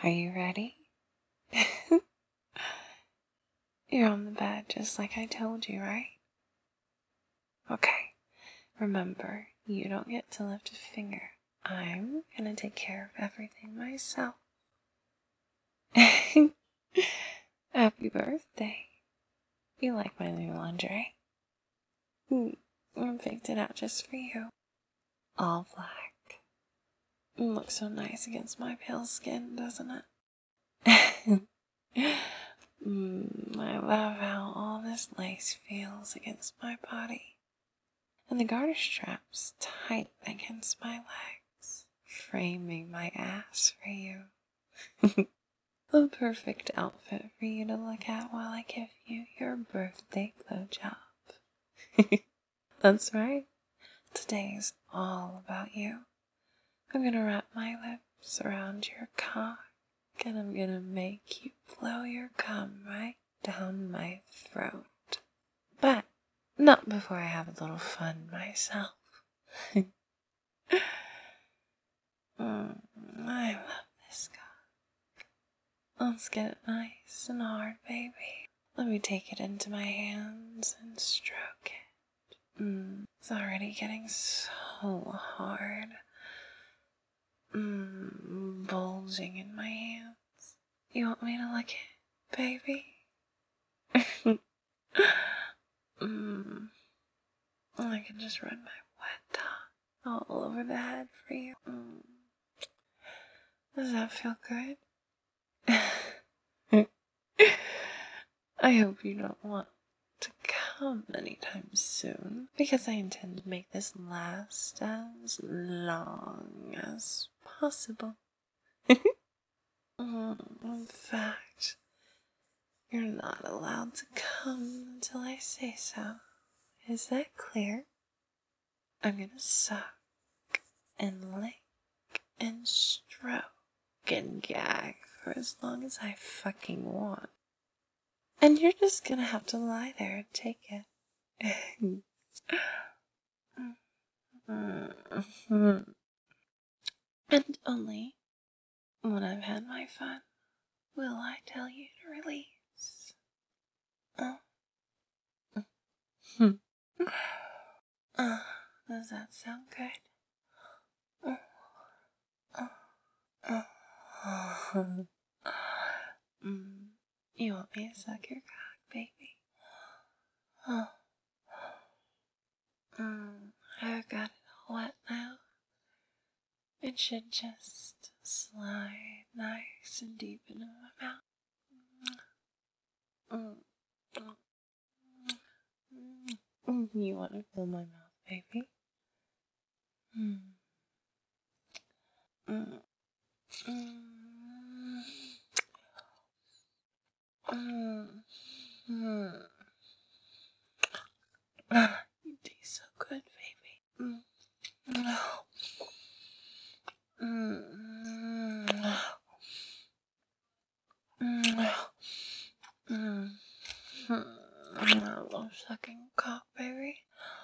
Are you ready? You're on the bed just like I told you, right? Okay. Remember, you don't get to lift a finger. I'm gonna take care of everything myself. Happy birthday. You like my new lingerie? I picked it out just for you. All black. Looks so nice against my pale skin, doesn't it? I love how all this lace feels against my body. And the garter straps tight against my legs, framing my ass for you. The perfect outfit for you to look at while I give you your birthday blowjob. That's right. Today's all about you. I'm gonna wrap my lips around your cock and I'm gonna make you blow your cum right down my throat. But not before I have a little fun myself. I love this cock. Let's get it nice and hard, baby. Let me take it into my hands and stroke it. It's already getting so hard. Bulging in my hands. You want me to lick it, baby? I can just run my wet tongue all over the head for you. Does that feel good? I hope you don't want to come anytime soon, because I intend to make this last as long as possible. In fact, you're not allowed to come until I say so. Is that clear? I'm gonna suck and lick and stroke and gag for as long as I fucking want. And you're just gonna have to lie there and take it. And only when I've had my fun will I tell you to release. Does that sound good? You want me to suck your cock, baby? I've got it all wet now. It should just slide nice and deep into my mouth. You want to fill my mouth, baby? You taste so good, baby. I love sucking cock, baby.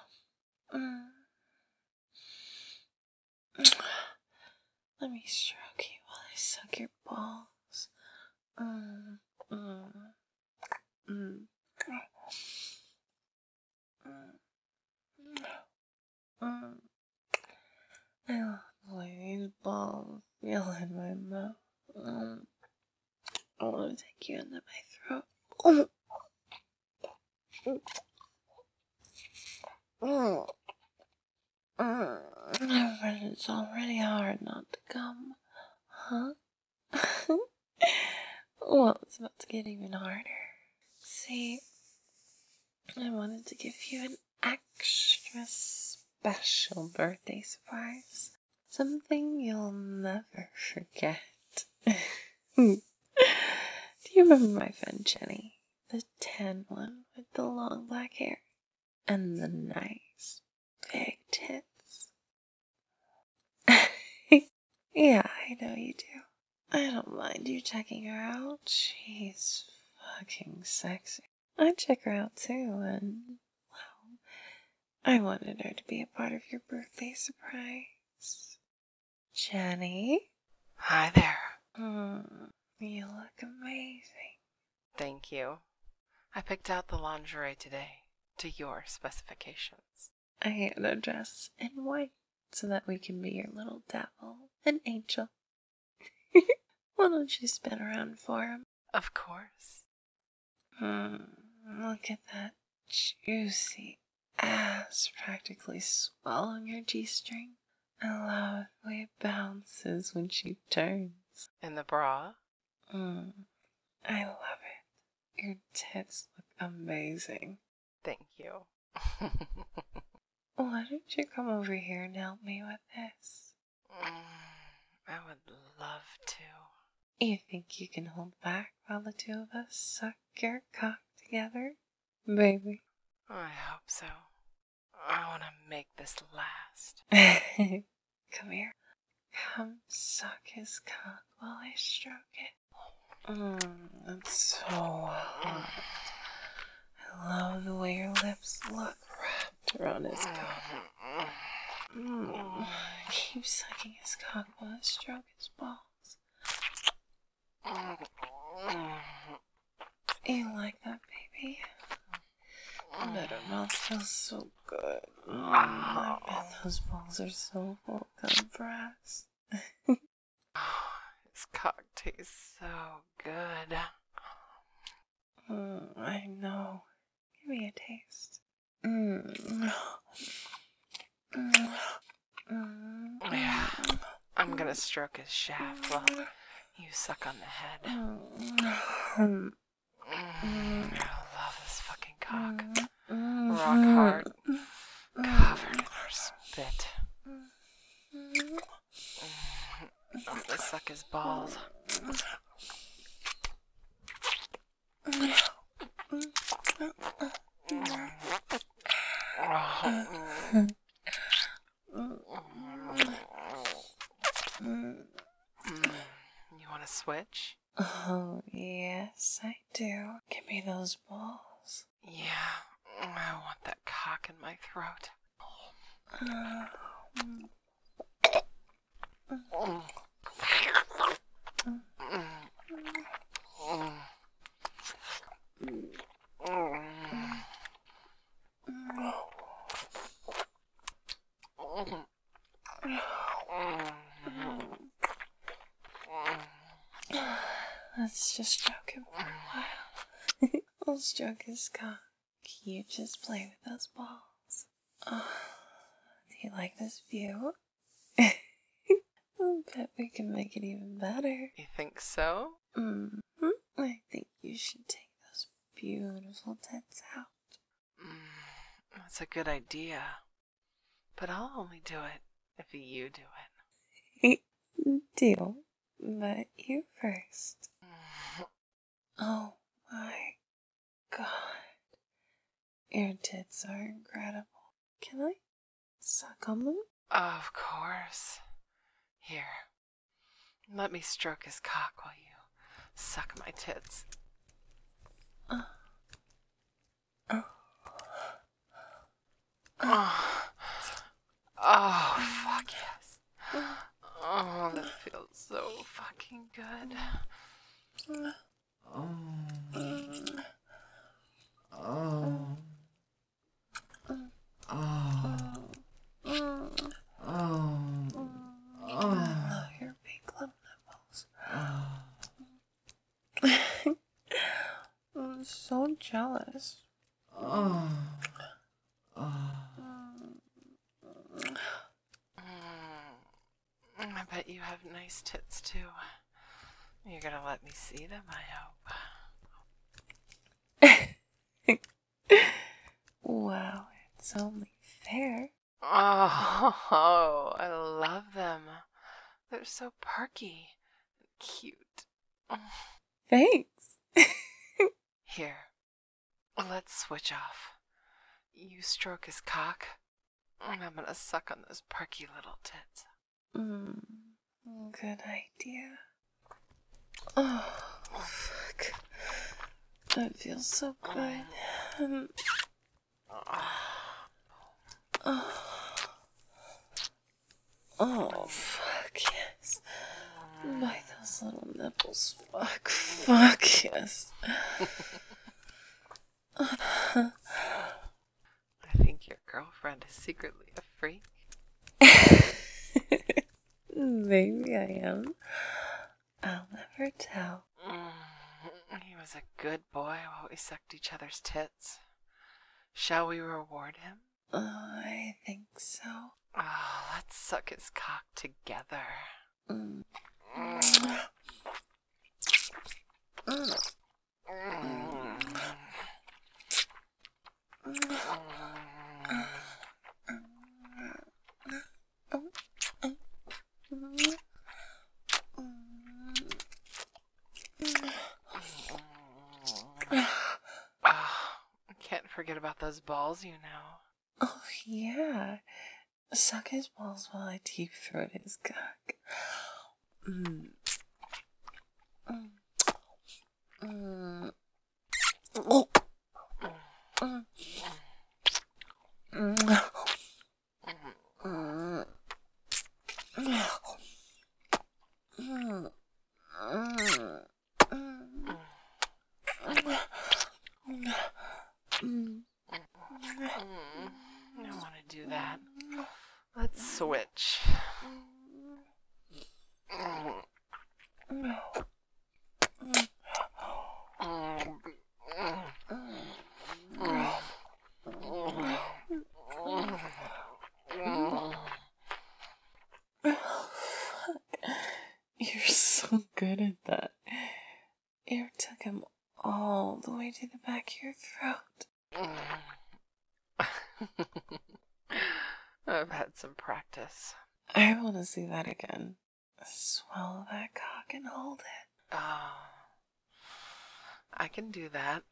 Let me stroke you while I suck your balls. I love the way these balls feel in my mouth. I want to take you into my throat. But it's already hard not to come, huh? Well, it's about to get even harder. See, I wanted to give you an extra special birthday surprise. Something you'll never forget. Do you remember my friend Jenny? The tan one with the long black hair and the nice big tits. Yeah, I know you do. I don't mind you checking her out. She's fucking sexy. I check her out too, and, well, I wanted her to be a part of your birthday surprise. Jenny? Hi there. You look amazing. Thank you. I picked out the lingerie today to your specifications. I had a dress in white so that we can be your little devil, an angel. Why don't you spin around for him? Of course. Look at that juicy ass practically swallowing your G-string. I love the way it bounces when she turns. In the bra? I love it. Your tits look amazing. Thank you. Why don't you come over here and help me with this? I would love to. You think you can hold back while the two of us suck your cock together? Baby. I hope so. I want to make this last. Come here. Come suck his cock while I stroke it. That's so hot. I love the way your lips look wrapped around his cock. Keep sucking his cock while I stroke his balls. You like that, baby? I bet her mouth feels so good. I bet those balls are so full of cum for us. His cock tastes so good. I know. Give me a taste. Yeah, I'm gonna stroke his shaft while you suck on the head. I love this fucking cock. Rock hard, covered in our spit. I'm gonna suck his balls. You wanna switch? Oh, yes, I do. Give me those balls. Yeah, I want that cock in my throat. Let's just stroke him for a while. I'll stroke his cock. You just play with those balls. Oh, do you like this view? I bet we can make it even better. You think so? I think you should take those beautiful tits out. That's a good idea. But I'll only do it if you do it. Deal. But you first. Oh my god. Your tits are incredible. Can I suck on them? Of course. Here. Let me stroke his cock while you suck my tits. Oh, fuck yes. Oh, that feels so fucking good. I love your big little nipples. I'm so jealous. I bet you have nice tits too. You're gonna let me see them, I hope. Wow, it's only fair. Oh, I love them. They're so perky and cute. Thanks. Here, let's switch off. You stroke his cock, and I'm gonna suck on those perky little tits. Good idea. Oh, fuck. That feels so good. Oh, fuck yes. My those little nipples. Fuck, yes. I think your girlfriend is secretly a freak. Maybe I am. I'll never tell. He was a good boy while we sucked each other's tits. Shall we reward him? I think so. Oh, let's suck his cock together. Mm. Can't forget about those balls, you know. Oh, yeah. Suck his balls while I deep throat his cock. I want to do that. Let's switch. You're so good at that. You took him all the way to the back of your throat. I've had some practice. I want to see that again. Swallow that cock and hold it. Oh, I can do that.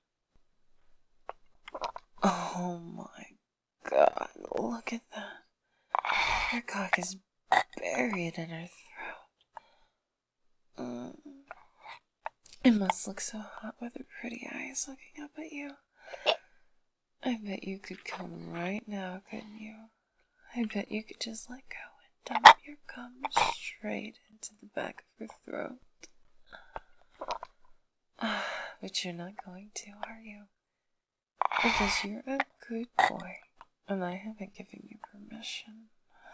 Oh my god, look at that. Her cock is buried in her throat. It must look so hot with her pretty eyes looking up at you. I bet you could come right now, couldn't you? I bet you could just let go and dump your cum straight into the back of her throat. But you're not going to, are you? Because you're a good boy, and I haven't given you permission.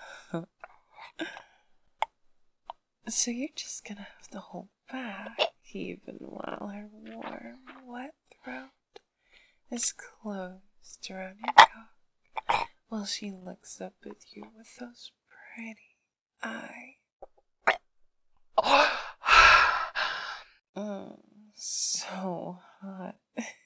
So you're just gonna have to hold back, even while her warm, wet throat is closed around your cock, while she looks up at you with those pretty eyes. So hot.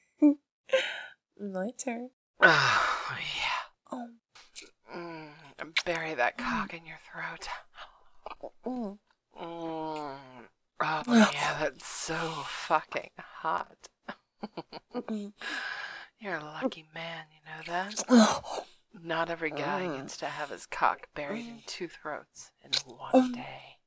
My turn. Oh, yeah. Oh. Bury that cock in your throat. Mm. Oh, yeah, that's so fucking hot. You're a lucky man, you know that? Not every guy gets to have his cock buried in 2 throats in one day.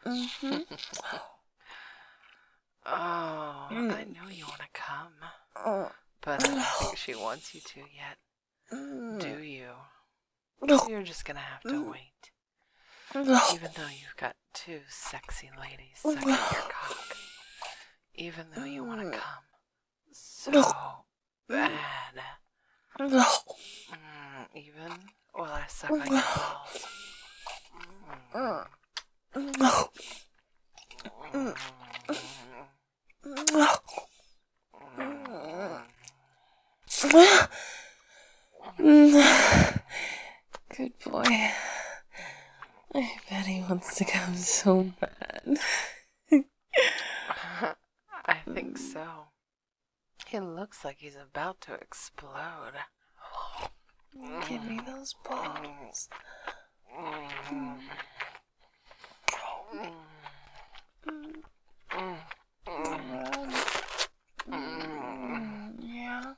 Oh, I know you want to come, but I don't think she wants you to yet. Do you? You're just gonna have to wait. Even though you've got 2 sexy ladies sucking your cock. Even though you want to come so bad. Even while I suck on your balls. Good boy. I bet he wants to come so bad. I think so. He looks like he's about to explode. Give me those balls. Yeah.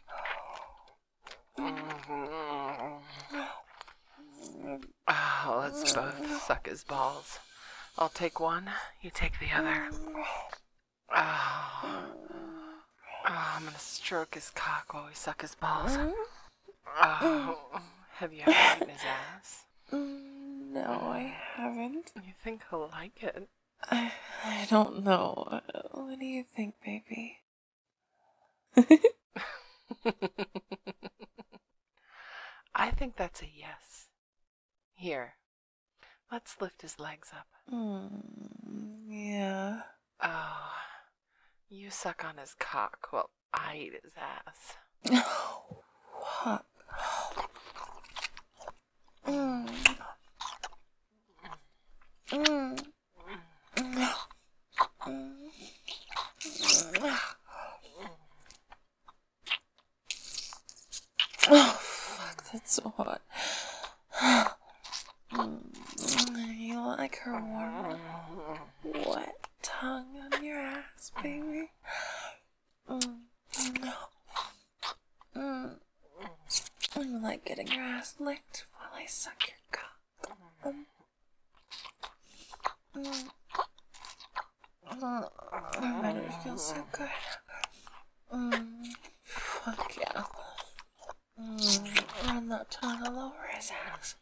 Oh, let's both suck his balls. I'll take one, you take the other. Oh, I'm gonna stroke his cock while we suck his balls. Oh, have you ever eaten his ass? No, I haven't. You think he'll like it? I don't know. What do you think, baby? I think that's a yes. Here, let's lift his legs up. Yeah. Oh, you suck on his cock while I eat his ass. Oh, fuck. Oh, fuck, that's so hot. You like her warm, wet tongue on your ass, baby? You like getting your ass licked while I suck your cock? I bet it feels so good. Fuck yeah. Run that tongue all over his ass.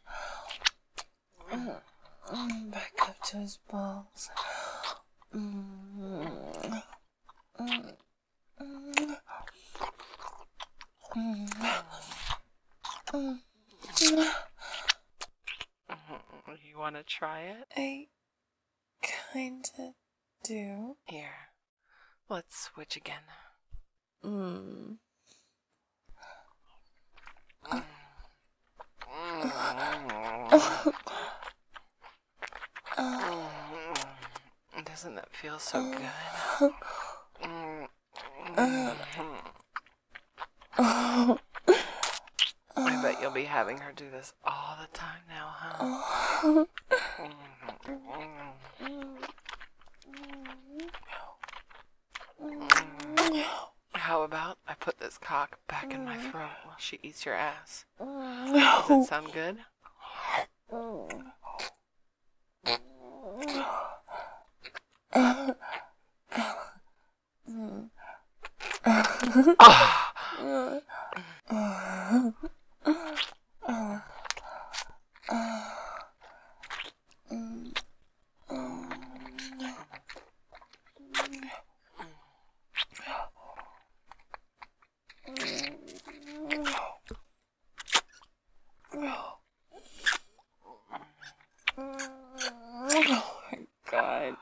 Back up to his balls. You want to try it? I kinda do. Here, let's switch again. Doesn't that feel so good? I bet you'll be having her do this all the time now, huh? How about I put this cock back in my throat while she eats your ass? Does that sound good? Oh my god.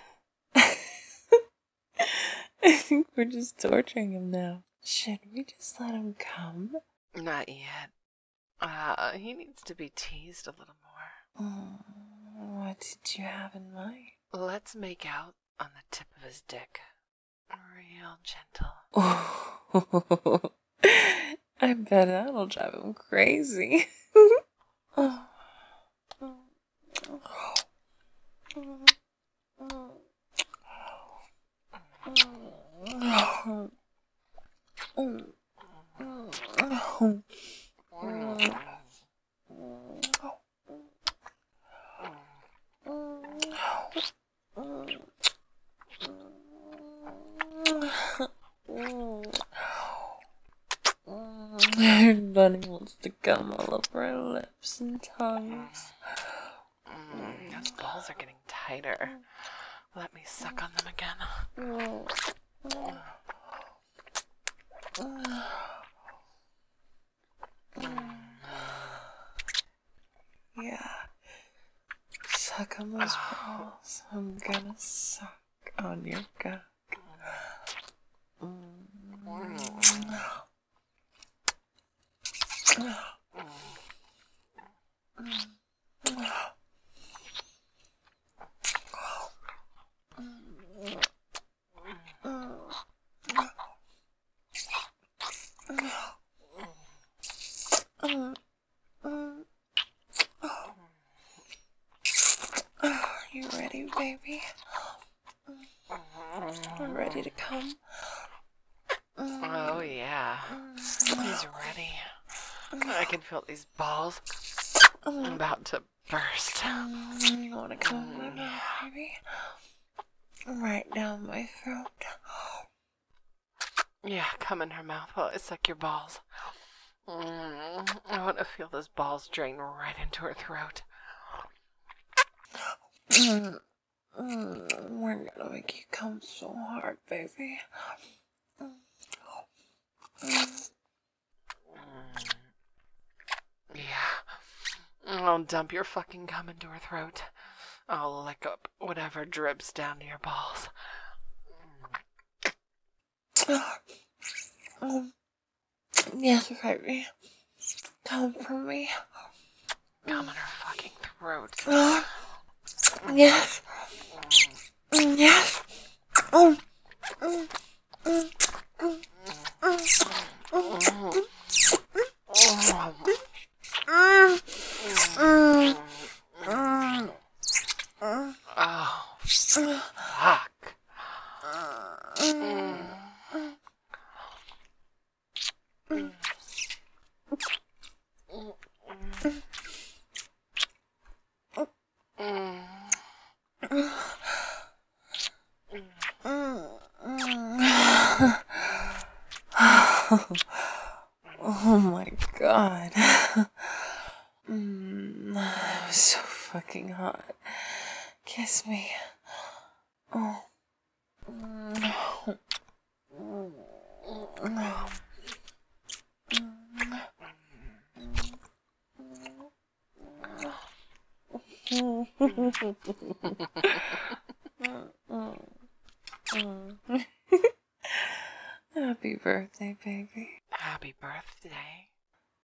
I think we're just torturing him now. Should we just let him come? Not yet. He needs to be teased a little more. What did you have in mind? Let's make out on the tip of his dick. Real gentle. I bet that'll drive him crazy. Bunny wants to come all over our lips and tongues. Those balls are getting tighter. Let me suck on them again. Yeah. Suck on those balls. I'm gonna suck on your cock. You ready, baby? I'm ready to come. Oh, yeah. He's ready. I can feel these balls about to burst. You want to come in my mouth, baby? Right down my throat. Yeah, come in her mouth while I suck your balls. I want to feel those balls drain right into her throat. We're gonna make you come so hard, baby. Yeah. I'll dump your fucking cum into her throat. I'll lick up whatever drips down to your balls. Yes, baby. Come for me. Come in her fucking throat. Yes. Yes. Oh, fuck. Oh my god. That was so fucking hot. Kiss me. Oh. Happy birthday, baby. Happy birthday.